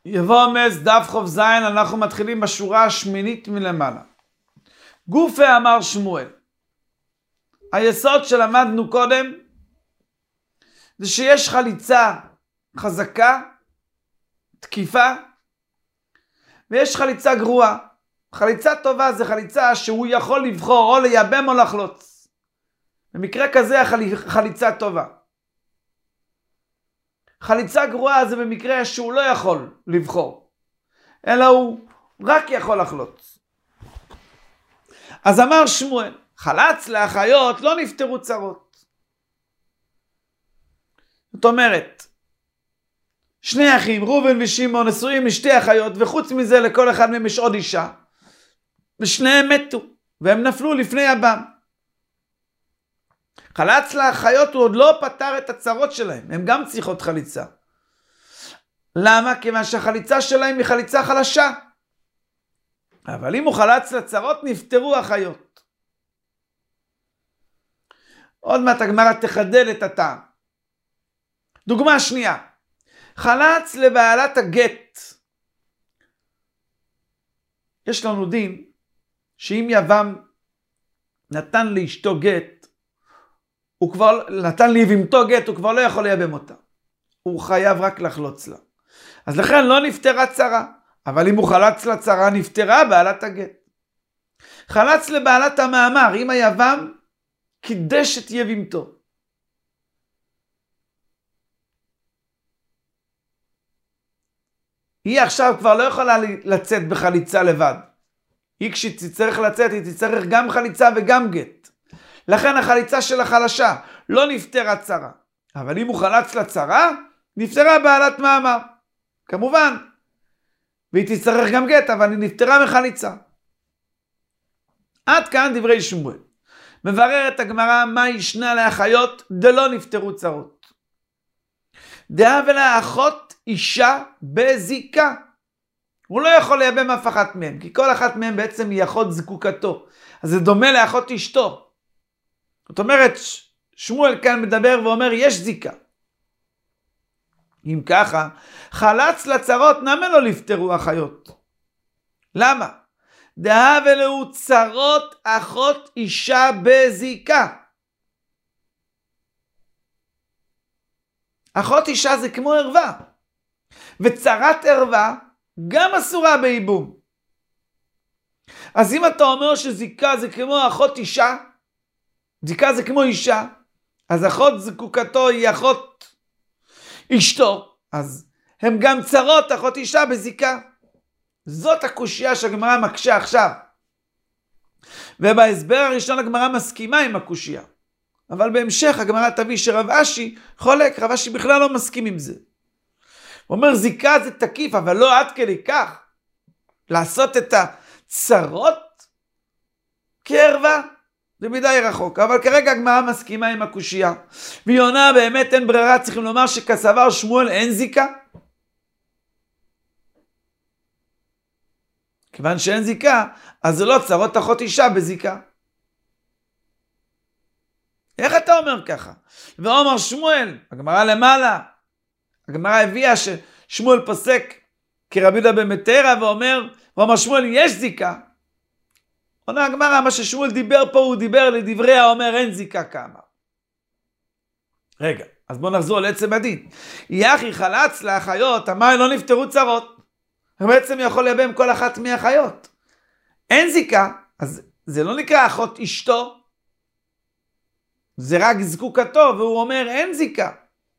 יבוא אמס דף חוב זין, אנחנו מתחילים בשורה השמינית מלמעלה. גופה אמר שמואל. היסוד שלמדנו קודם זה שיש חליצה חזקה, תקיפה, ויש חליצה גרועה. חליצה טובה זה חליצה שהוא יכול לבחור או לייבם או לחלוץ. במקרה כזה חליצה טובה. חליצה גרועה זה במקרה שהוא לא יכול לבחור, אלא הוא רק יכול לחלוץ. אז אמר שמואל, חלץ לאחיות לא נפטרו צרות. זאת אומרת, שני אחים, ראובן ושמעון, נשואים לשתי אחיות, וחוץ מזה לכל אחד מהם יש עוד אישה, ושניהם מתו, והם נפלו לפני יבם. חלץ לאחיות הוא עוד לא פתר את הצרות שלהם, הם גם צריכות חליצה. למה? כיוון שהחליצה שלהם היא חליצה חלשה. אבל אם הוא חלץ לצרות, נפטרו החיות. עוד מעט הגמרא תחדד את הטעם. דוגמה שנייה, חלץ לבעלת הגט. יש לנו דין שאם יבם נתן לאשתו גט, הוא כבר נתן ליבימתו גט, הוא כבר לא יכול לייבם אותה. הוא חייב רק לחלוץ לה. אז לכן לא נפטרה צרה. אבל אם הוא חלץ לצרה, נפטרה בעלת הגט. חלץ לבעלת המאמר, אם היבם קידש את יבימתו. היא עכשיו כבר לא יכולה לצאת בחליצה לבד. היא כשתצטרך לצאת, היא תצטרך גם חליצה וגם גט. לכן החליצה שלה חלשה, לא נפטרה צרה. אבל אם הוא חלץ לצרה, נפטרה בעלת מאמר. כמובן. והיא תצטרך גם גט, אבל היא נפטרה מחליצה. עד כאן דברי שמואל. מבררת הגמרא מה ישנה לאחיות דלא נפטרו צרות. דעה ולאחות אישה בזיקה. הוא לא יכול לייבם אף אחת מהם, כי כל אחת מהם בעצם היא אחות זקוקתו. אז זה דומה לאחות אשתו. זאת אומרת, שמואל כאן מדבר ואומר, יש זיקה. אם ככה, חלץ לצרות נמה לא לפטרו החיות. למה? דאה ולהו צרות אחות אישה בזיקה. אחות אישה זה כמו ערווה. וצרת ערווה גם אסורה בייבום. אז אם אתה אומר שזיקה זה כמו אחות אישה, זיקה זה כמו אישה, אז אחות זקוקתו היא אחות אשתו, אז הם גם צרות אחות אישה בזיקה. זאת הקושיה שהגמרא מקשה עכשיו. ובהסבר הראשון הגמרא מסכימה עם הקושיה. אבל בהמשך הגמרא תביא שרב אשי חולק, רב אשי בכלל לא מסכים עם זה. הוא אומר זיקה זה תקיף, אבל לא עד כדי כך. לעשות את הצרות כערווה. זה מדי רחוק, אבל כרגע הגמרא מסכימה עם הקושיה. והיא עונה באמת אין ברירה, צריכים לומר שכסבר שמואל אין זיקה. כיוון שאין זיקה, אז זה לא צרות אחות אישה בזיקה. איך אתה אומר ככה? ואומר שמואל, הגמרא למעלה, הגמרא הביאה ששמואל פוסק כרבי יהודה בן מתרא ואומר שמואל יש זיקה. עונה הגמרא, מה ששמואל דיבר פה, הוא דיבר לדברי האומר אין זיקה כמה. רגע, אז בואו נחזור לעצם הדין. יחי חלץ לאחיות, אמר לא נפטרו צרות. הוא בעצם יכול לייבם כל אחת מהאחיות. אין זיקה, אז זה לא נקרא אחות אשתו, זה רק זקוקתו, והוא אומר אין זיקה.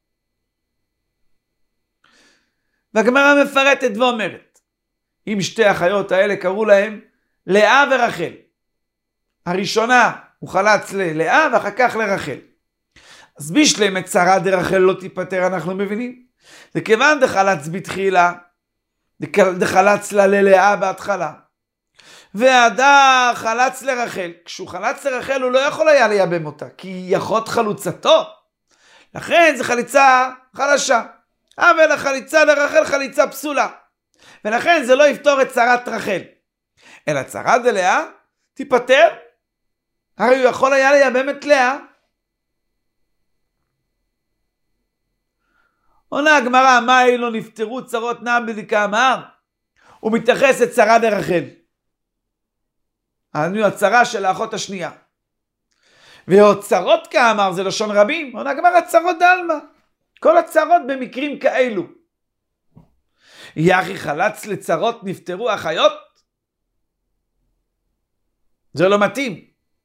והגמרא מפרטת ואומרת, אם שתי אחיות האלה קראו להם לאה ורחל. הראשונה הוא חלץ ללאה ואחר כך לרחל. אז בשלמת צרה דרחל לא תיפטר, אנחנו מבינים. זה כיוון דחלץ בתחילה, דחלץ לה ללאה בהתחלה. והדר חלץ לרחל. כשהוא חלץ לרחל הוא לא יכול היה לייבם אותה, כי היא אחות חלוצתו. לכן זה חליצה חלשה. אבל החליצה לרחל חליצה פסולה. ולכן זה לא יפתור את צרת רחל. אלא צרה דלאה תיפטר. הרי הוא יכול היה לייבם את לאה. עונה הגמרא, מה אילו נפטרו צרות נעם בזיקה אמר? הוא מתייחס לצרה דרחל. הצרה של האחות השנייה. והוצרות כאמר זה לשון רבים. עונה הגמרא צרות דלמה. כל הצרות במקרים כאלו. יחי חלץ לצרות נפטרו החיות? זה לא מתאים.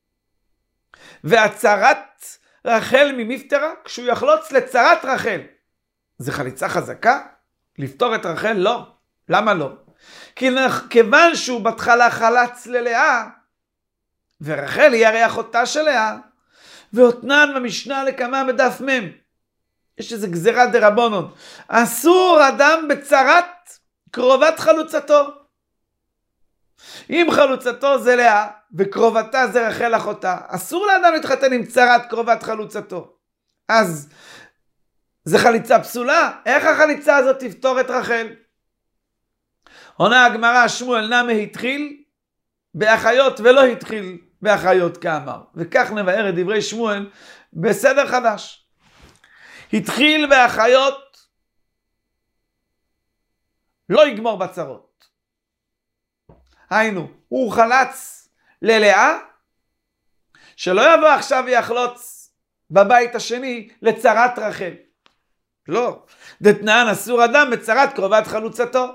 והצרת רחל ממפטרה, כשהוא יחלוץ לצרת רחל, זה חליצה חזקה? לפתור את רחל? לא. למה לא? כיוון שהוא בהתחלה חלץ ללאה, ורחל היא הרי אחותה של לאה, ואותנן במשנה לקמה בדף מם. יש איזה גזירה דרבנן. אסור אדם בצרת קרובת חלוצתו. אם חלוצתו זה לאה, וקרובתה זה רחל אחותה, אסור לאדם להתחתן עם צרת קרובת חלוצתו. אז זה חליצה פסולה? איך החליצה הזאת תפתור את רחל? עונה הגמרא, שמואל נמה התחיל באחיות ולא התחיל באחיות כאמר. וכך נבאר את דברי שמואל בסדר חדש. התחיל באחיות, לא יגמור בצרות. היינו, הוא חלץ ללאה, שלא יבוא עכשיו ויחלוץ בבית השני לצרת רחל. לא. דתנן אסור אדם בצרת קרובת חלוצתו.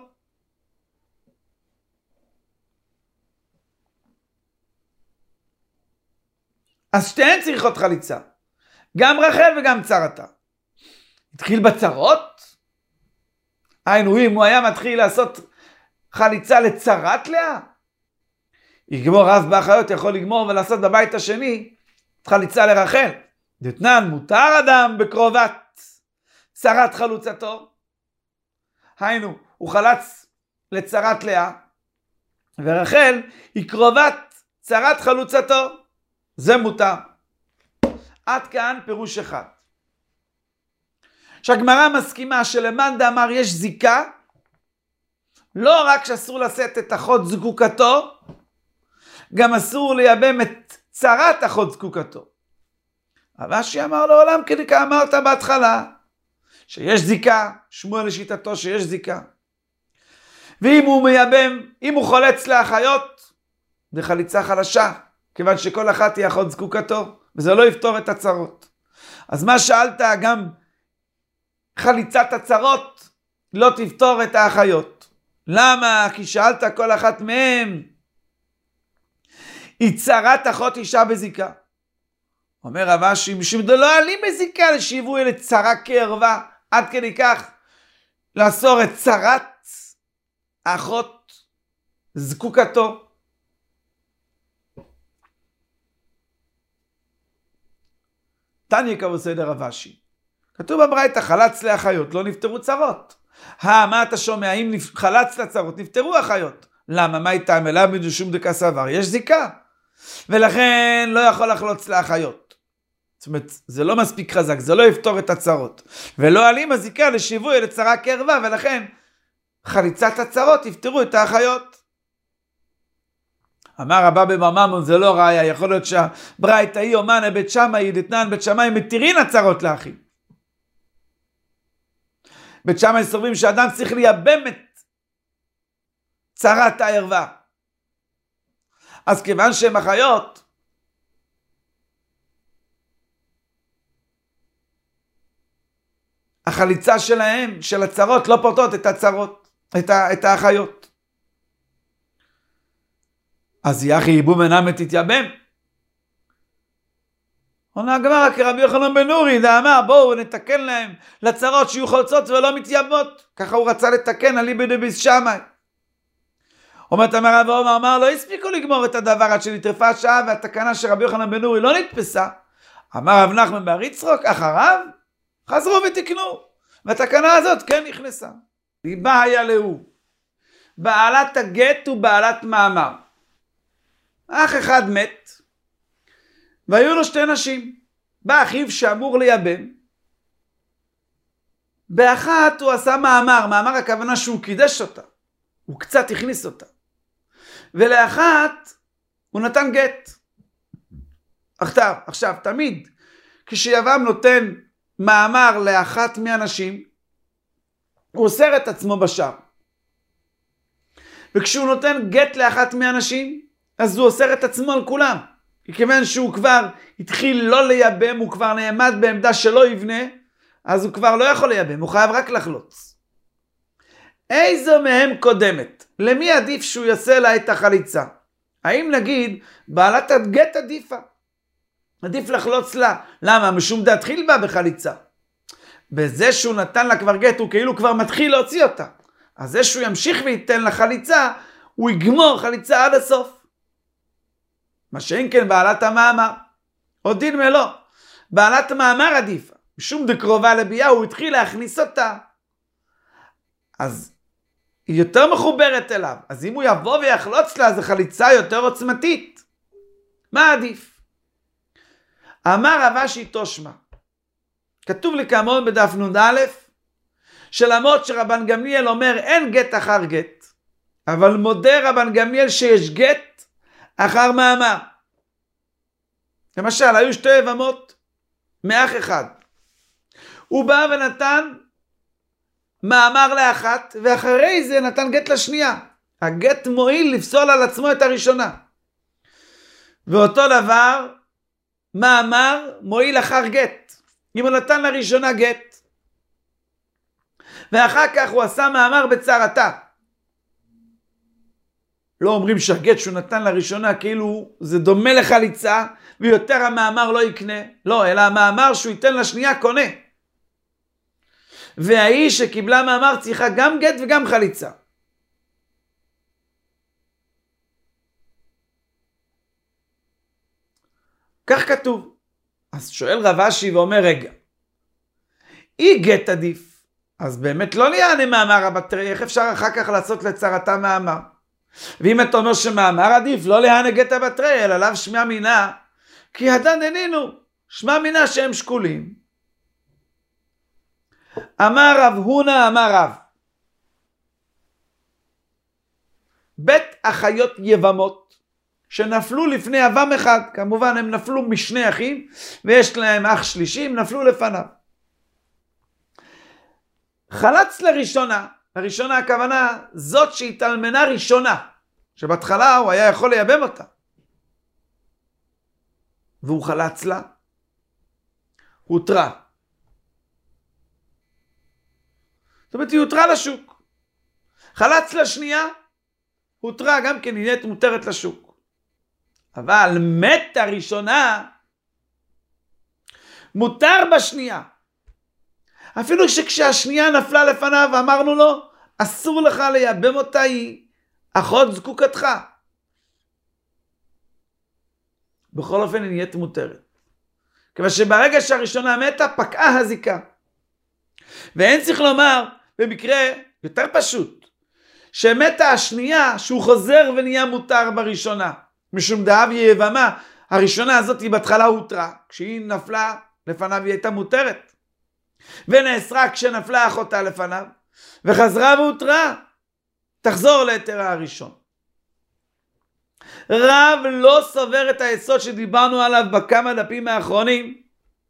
אז שתיהן צריכות חליצה. גם רחל וגם צרתה. התחיל בצרות? היינו, אם הוא היה מתחיל לעשות חליצה לצרת לאה, יגמור אף באחיות, יכול לגמור ולעשות בבית השני חליצה לרחל. דתנן מותר אדם בקרובת צרת חלוצתו. היינו, הוא חלץ לצרת לאה, ורחל היא קרובת צרת חלוצתו. זה מותר. עד כאן פירוש אחד. שהגמרא מסכימה שלמאן דאמר יש זיקה, לא רק שאסור לשאת את אחות זקוקתו, גם אסור לייבם את צרת אחות זקוקתו. רש"י אמר לעולם כדאי אמרת בהתחלה, שיש זיקה, שמואל לשיטתו שיש זיקה. ואם הוא מייבם, אם הוא חולץ לאחיות, זה חליצה חלשה, כיוון שכל אחת היא אחות זקוקתו, וזה לא יפתור את הצרות. אז מה שאלת, גם חליצת הצרות לא תפתור את האחיות. למה? כי שאלת כל אחת מהם, היא צרת אחות אישה בזיקה. אומר רב אשי, משום דלא עלים בזיקה לשיווי לצרה קרבה, עד כדי כך לאסור את צרת אחות זקוקתו. תניא קבע סדר רב אשי. כתוב בברייתא חלץ לאחיות, לא נפטרו צרות. מה אתה שומע? אם חלץ לצרות, נפטרו אחיות. למה? מה איתם? אלא מדושום דקה סבר. יש זיקה. ולכן לא יכול לחלוץ לאחיות. זאת אומרת, זה לא מספיק חזק, זה לא יפתור את הצרות. ולא עלים הזיקה לשיווי לצרה קרבה, ולכן חליצת הצרות יפתרו את האחיות. אמר רבא בממון, זה לא ראיה, יכול להיות שהברייתא היא אומנה בית שמאי, דתנן בית שמאי מתירין הצרות לאחים. בית שמאי סוברים שאדם צריך לייבם את צרת הערווה. אז כיוון שהם אחיות, החליצה שלהם, של הצרות, לא פורטות את הצרות, את האחיות. אז יחי ייבום אינם תתייבם. עונה הגמרא כרבי יוחנן בן נורי, דאמר בואו נתקן להם לצרות שיהיו חולצות ולא מתייבמות. ככה הוא רצה לתקן אליבא דביס שמאי. אומרת אמר רב עומר, אמר לא הספיקו לגמור את הדבר עד שנטרפה השעה והתקנה של רבי יוחנן בן נורי לא נתפסה. אמר רב נחמן בר יצחק אחריו חזרו ותקנו, והתקנה הזאת כן נכנסה. ליבה היה להוא, בעלת הגט ובעלת מאמר. אח אחד מת, והיו לו שתי נשים. בא אחיו שאמור לייבם, באחת הוא עשה מאמר, מאמר הכוונה שהוא קידש אותה, הוא קצת הכניס אותה, ולאחת הוא נתן גט. עכשיו, תמיד כשיבם נותן מאמר לאחת מהנשים, הוא אוסר את עצמו בשער. וכשהוא נותן גט לאחת מהנשים, אז הוא אוסר את עצמו על כולם. כיוון שהוא כבר התחיל לא לייבם, הוא כבר נעמד בעמדה שלא יבנה, אז הוא כבר לא יכול לייבם, הוא חייב רק לחלוץ. איזו מהם קודמת? למי עדיף שהוא יעשה לה את החליצה? האם נגיד, בעלת הגט עדיפה? עדיף לחלוץ לה. למה? משום דתחיל בה בחליצה. בזה שהוא נתן לה כבר גט, הוא כאילו כבר מתחיל להוציא אותה. אז זה שהוא ימשיך וייתן לה חליצה, הוא יגמור חליצה עד הסוף. מה שאין כן בעלת המאמר. עוד דין מלא. בעלת המאמר עדיפה. משום דקרובה לביאה, הוא התחיל להכניס אותה. אז היא יותר מחוברת אליו. אז אם הוא יבוא ויחלוץ לה, זו חליצה יותר עוצמתית. מה עדיף? אמר רב אשי תושמע. כתוב לי כאמור בדף נ"א, שלמרות שרבן גמליאל אומר אין גט אחר גט, אבל מודה רבן גמליאל שיש גט אחר מאמר. למשל, היו שתי יבמות מאח אחד. הוא בא ונתן מאמר לאחת, ואחרי זה נתן גט לשנייה. הגט מועיל לפסול על עצמו את הראשונה. ואותו דבר, מאמר מועיל אחר גט. אם הוא נתן לראשונה גט, ואחר כך הוא עשה מאמר בצרתה. לא אומרים שהגט שהוא נתן לראשונה כאילו זה דומה לחליצה, ויותר המאמר לא יקנה. לא, אלא המאמר שהוא ייתן לשנייה קונה. והאיש שקיבלה מאמר צריכה גם גט וגם חליצה. כך כתוב. אז שואל רב אשי ואומר, רגע, אי גט עדיף, אז באמת לא ליענה מאמר הבטרי, איך אפשר אחר כך לעשות לצרתה מאמר? ואם אתה אומר שמאמר עדיף, לא ליענה גט הבטרי, אלא לאו שמע מינה, כי הדן איננו, שמע מינה שהם שקולים. אמר רב הונא אמר רב, בית אחיות יבמות, שנפלו לפני יבם אחד, כמובן הם נפלו משני אחים, ויש להם אח שלישי, הם נפלו לפניו. חלץ לראשונה, הראשונה הכוונה זאת שהתאלמנה ראשונה, שבהתחלה הוא היה יכול לייבם אותה. והוא חלץ לה, הותרה. זאת אומרת, היא הותרה לשוק. חלץ לשנייה, הותרה גם כן, היא נהיית מותרת לשוק. אבל מתה ראשונה, מותר בשנייה. אפילו שכשהשנייה נפלה לפניו, אמרנו לו, אסור לך לייבם אותה, היא אחות זקוקתך. בכל אופן היא נהיית מותרת. כיוון שברגע שהראשונה מתה, פקעה הזיקה. ואין צריך לומר, במקרה יותר פשוט, שמתה השנייה, שהוא חוזר ונהיה מותר בראשונה. משום דאב יבמה, הראשונה הזאת היא בהתחלה הותרה, כשהיא נפלה לפניו היא הייתה מותרת. ונאסרה כשנפלה אחותה לפניו, וחזרה והותרה, תחזור ליתרה הראשון. רב לא סובר את היסוד שדיברנו עליו בכמה דפים האחרונים,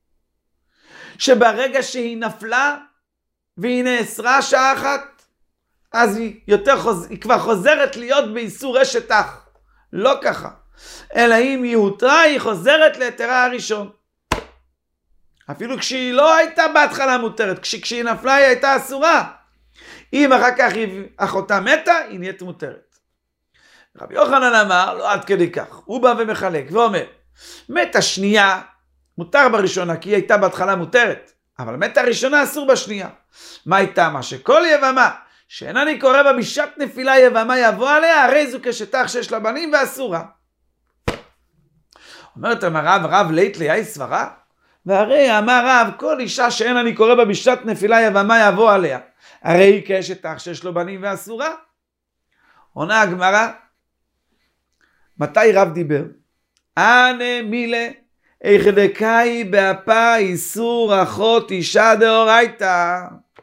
שברגע שהיא נפלה והיא נאסרה שעה אחת, אז היא כבר חוזרת להיות באיסור אשת אח. לא ככה. אלא אם היא הותרה, היא חוזרת ליתרה הראשון. אפילו כשהיא לא הייתה בהתחלה מותרת, כשהיא נפלה היא הייתה אסורה. אם אחר כך אחותה מתה, היא נהיית מותרת. רבי יוחנן אמר, לא עד כדי כך. הוא בא ומחלק ואומר, מתה שנייה, מותר בראשונה, כי היא הייתה בהתחלה מותרת. אבל מתה ראשונה אסור בשנייה. מה הייתה? מה שכל יבמה, שאין אני קורא בה בשעת נפילה יבמה יבוא עליה, הרי זו כשת אח שיש לה בנים ואסורה. אומרת רב לית ליהי סברה? והרי אמר רב, כל אישה שאין אני קורא בה בשעת נפילה יבמה יבוא עליה, הרי היא כשת אח שיש לו בנים ואסורה. עונה הגמרא, מתי רב דיבר? אנא מילה, איך דקאי באפה איסור אחות אישה דאורייתא.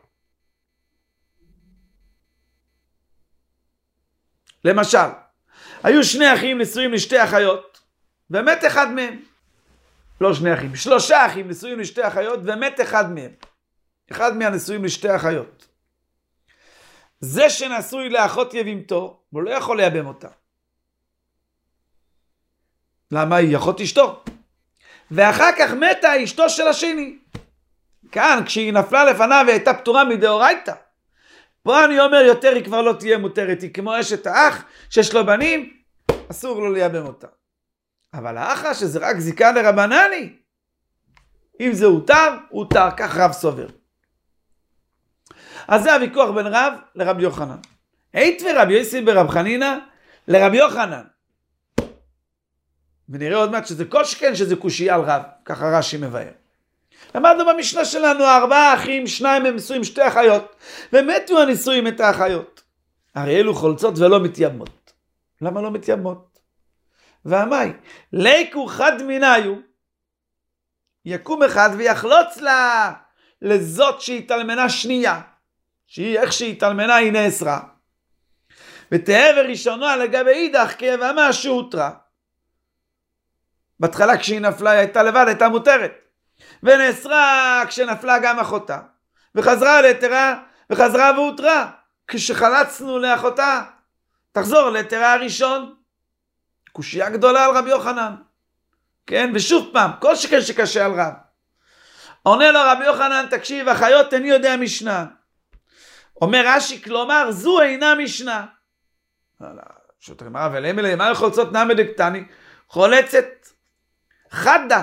למשל, היו שני אחים נשואים לשתי אחיות, ומת אחד מהם. לא שני אחים, 3 אחים נשואים לשתי אחיות, ומת אחד מהם. אחד מהנשואים לשתי אחיות. זה שנשוי לאחות יבימתו, הוא לא יכול לייבם אותה. למה? היא אחות אשתו. ואחר כך מתה אשתו של השני. כאן, כשהיא נפלה לפניו והייתה פטורה מדאורייתא. פה אני אומר, יותר היא כבר לא תהיה מותרת. היא כמו אשת האח, שיש לו בנים, אסור לו לייבם אותה. אבל האחה, שזה רק זיקה לרבנני, אם זה הותר, כך רב סובר. אז זה הוויכוח בין רב לרבי יוחנן. הית ורבי יוסי ברב חנינא לרבי יוחנן. ונראה עוד מעט שזה כל שכן שזה קושי על רב, ככה רש"י מבאר. למדנו במשנה שלנו 4 אחים, 2 הם נשואים 2 אחיות, ומתו הנישואים את האחיות. הרי אלו חולצות ולא מתייבמות. למה לא מתייבמות? ואמי, ליקו חד מיניו, יקום אחד ויחלוץ לה לזאת שהתאלמנה שנייה, שהיא איך שהתאלמנה היא נאסרה, ותהא וראשונה לגבי אידך כיבמה שהותרה. בהתחלה כשהיא נפלה היא הייתה לבד, הייתה מותרת, ונאסרה כשנפלה גם אחותה, וחזרה ליתרה וחזרה והותרה. כשחלצנו לאחותה תחזור ליתרה הראשון. קושיה גדולה על רבי יוחנן, כן? ושוב פעם, כל שכן שקשה על רב. עונה לו רבי יוחנן, תקשיב, אחיות איני יודע משנה. אומר רש"י, כלומר זו אינה משנה. שו"ת הגמרא, ולהם אליהם מה חולצות נמי דקטני? חולצת חדה,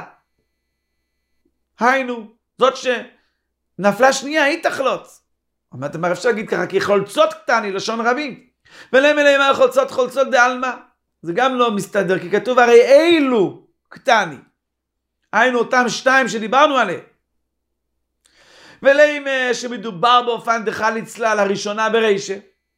היינו, זאת שנפלה שנייה היא תחלוץ. אומרת, מה אפשר להגיד ככה? כי חולצות קטני, לשון רבים. ולהם אליהם מה חולצות דעלמא. זה גם לא מסתדר, כי כתוב הרי אילו קטני, היינו אותם 2 שדיברנו עליהם. ולאים שמדובר באופן דחליץ לה לראשונה ברישה,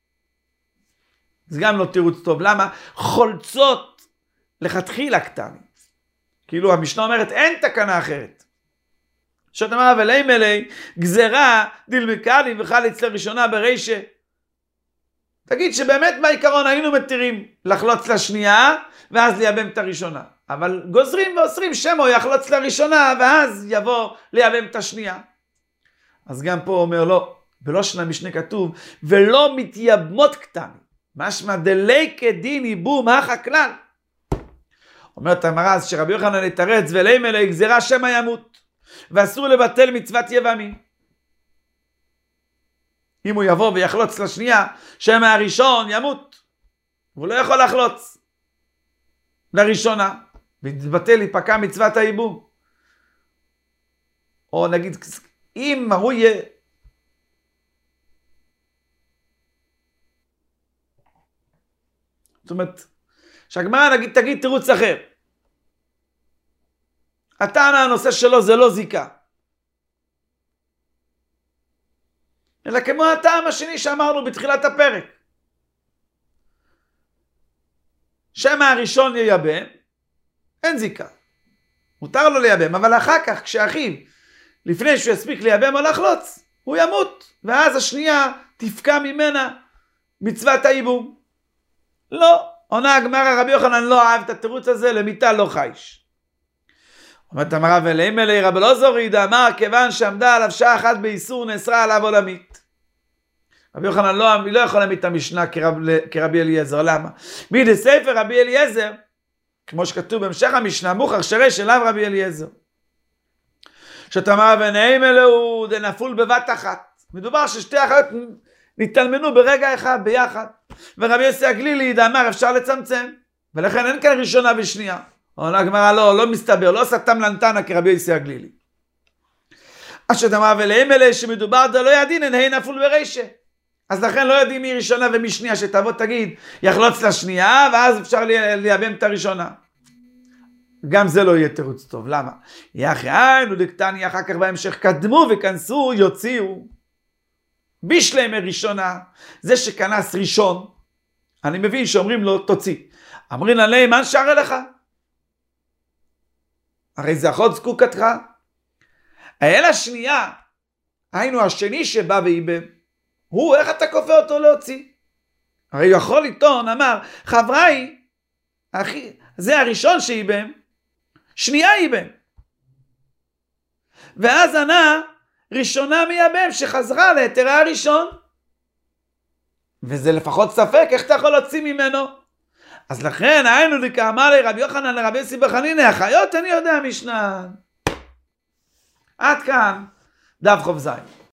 זה גם לא תירוץ טוב. למה? חולצות לכתחילה קטני, כאילו המשנה אומרת אין תקנה אחרת. שאת אמרה ולאים אלי גזרה דילמקלים וחליץ לראשונה ברישה. תגיד שבאמת בעיקרון היינו מתירים לחלוץ לשנייה ואז לייבם את הראשונה, אבל גוזרים ואוסרים שמו יחלוץ לראשונה ואז יבוא לייבם את השנייה. אז גם פה אומר לא, בלושן המשנה כתוב ולא מתייבמות קטני, משמע דלי כדין ייבום הכה כלל. אומרת הגמרא, אז שרבי יוחנן יתרץ ולאים אלי גזרה שמא ימות, ואסור לבטל מצוות יבמים. אם הוא יבוא ויחלוץ לשנייה, שמא הראשון ימות, הוא לא יכול לחלוץ לראשונה, ויתבטל יפקע מצוות הייבום. או נגיד, אם הוא יהיה זאת אומרת, שהגמרא תגיד תירוץ אחר. הטענה הנושא שלו זה לא זיקה, אלא כמו הטעם השני שאמרנו בתחילת הפרק. שמא הראשון ייבם, אין זיקה. מותר לו לייבם, אבל אחר כך כשאחיו, לפני שהוא יספיק לייבם או לחלוץ, הוא ימות, ואז השנייה תפקע ממנה מצוות הייבום. לא, עונה הגמרא, רבי יוחנן לא אהב את התירוץ הזה, למיתה לא חייש. אומרת הגמרא, ולאים אלי רבי אלעזר אמר, כיוון שעמדה עליו שעה אחת באיסור נאסרה עליו עולמית. רבי יוחנן לא יכול להעמיד את המשנה כרבי אליעזר. למה? בידי ספר רבי אליעזר, כמו שכתוב בהמשך המשנה, מוכח שרש אליו רבי אליעזר. שאתה אמר, ונעים אלוהו דנפול בבת אחת. מדובר ששתי אחיות נתאלמנו ברגע אחד ביחד. ורבי יוסי הגלילי אמר, אפשר לצמצם. ולכן אין כאן ראשונה ושנייה. עונה הגמרא, לא מסתבר, לא סתם לנתנה כרבי יוסי הגלילי. אז שאתה אמר, ולהם אלה שמדובר דלא ידין, אין נפול ברישה. אז לכן לא יודעים מי ראשונה ומי שנייה, שתבוא תגיד, יחלוץ לשנייה, ואז אפשר לייבם את הראשונה. גם זה לא יהיה תירוץ טוב. למה? יחי היינו דקטני, אחר כך בהמשך קדמו וכנסו, יוציאו. בשלמה ראשונה, זה שכנס ראשון, אני מבין שאומרים לו, תוציא. אמרים עליהם, מה נשאר אליך? הרי זה אחות זקוקתך. האל השנייה, היינו השני שבא ואיבם, הוא, איך אתה כופה אותו להוציא? הרי הוא יכול לטעון, אמר, חבריי, אחי, זה הראשון שאיבם, שנייה איבם. ואז ענה, ראשונה מייבם שחזרה ליתרה הראשון. וזה לפחות ספק, איך אתה יכול להוציא ממנו? אז לכן, היינו דקאמר לרבי יוחנן לרבי יוסי בר חנינא, החיות אני יודע משנה. עד כאן, דף ח"ז.